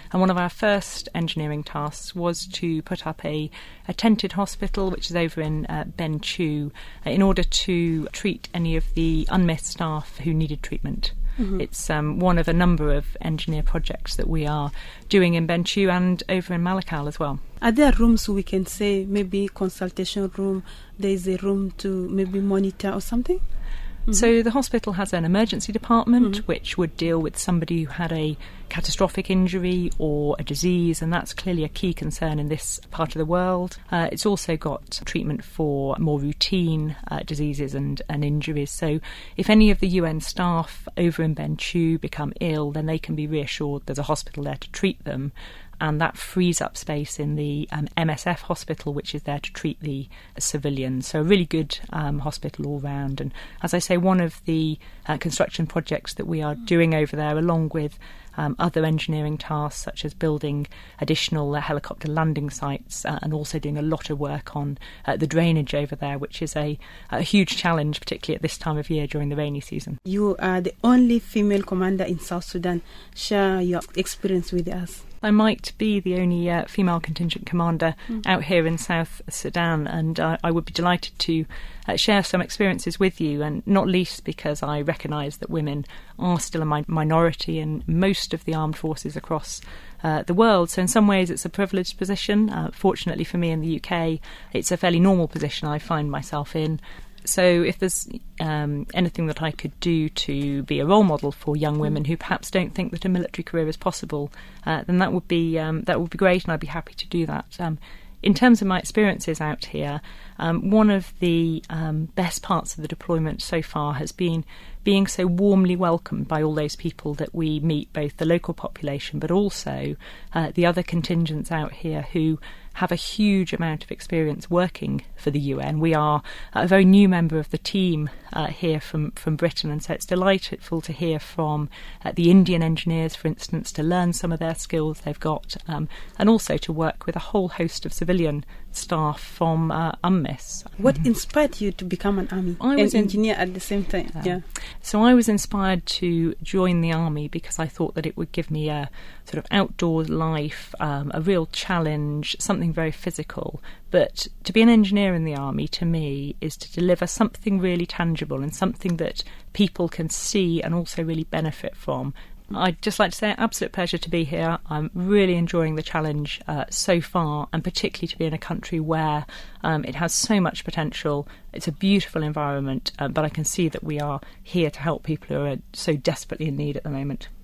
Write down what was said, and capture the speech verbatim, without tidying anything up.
And one of our first engineering tasks was to put up a, a tented hospital, which is over in uh, Ben Chew, uh, in order to treat any of the UNMISS staff who needed treatment. Mm-hmm. It's um, one of a number of engineer projects that we are doing in Ben Chew and over in Malakal as well. Are there rooms we can say, maybe consultation room, there is a room to maybe monitor or something? Mm-hmm. So the hospital has an emergency department mm-hmm. which would deal with somebody who had a catastrophic injury or a disease, and that's clearly a key concern in this part of the world. Uh, it's also got treatment for more routine uh, diseases and, and injuries. So if any of the U N staff over in Ben Chew become ill, then they can be reassured there's a hospital there to treat them. And that frees up space in the um, M S F hospital, which is there to treat the civilians. So a really good um, hospital all round. And as I say, one of the uh, construction projects that we are doing over there, along with um, other engineering tasks such as building additional uh, helicopter landing sites uh, and also doing a lot of work on uh, the drainage over there, which is a, a huge challenge, particularly at this time of year during the rainy season. You are the only female commander in South Sudan. Share your experience with us. I might be the only uh, female contingent commander mm. out here in South Sudan, and uh, I would be delighted to uh, share some experiences with you, and not least because I recognise that women are still a mi- minority in most of the armed forces across uh, the world. So in some ways it's a privileged position. Uh, fortunately for me in the U K, it's a fairly normal position I find myself in. So if there's um, anything that I could do to be a role model for young women who perhaps don't think that a military career is possible, uh, then that would be um, that would be great, and I'd be happy to do that. Um, in terms of my experiences out here, um, one of the um, best parts of the deployment so far has been being so warmly welcomed by all those people that we meet, both the local population but also uh, the other contingents out here who have a huge amount of experience working for the U N. We are a very new member of the team uh, here from, from Britain, and so it's delightful to hear from uh, the Indian engineers, for instance, to learn some of their skills they've got, um, and also to work with a whole host of civilian staff from uh, UNMISS. What inspired you to become an army I was an in, engineer at the same time? Uh, yeah. So I was inspired to join the army because I thought that it would give me a sort of outdoors life, um, a real challenge, something very physical. But to be an engineer in the army, to me, is to deliver something really tangible and something that people can see and also really benefit from. I'd just like to say, absolute pleasure to be here. I'm really enjoying the challenge uh, so far, and particularly to be in a country where um, it has so much potential. It's a beautiful environment, uh, but I can see that we are here to help people who are so desperately in need at the moment.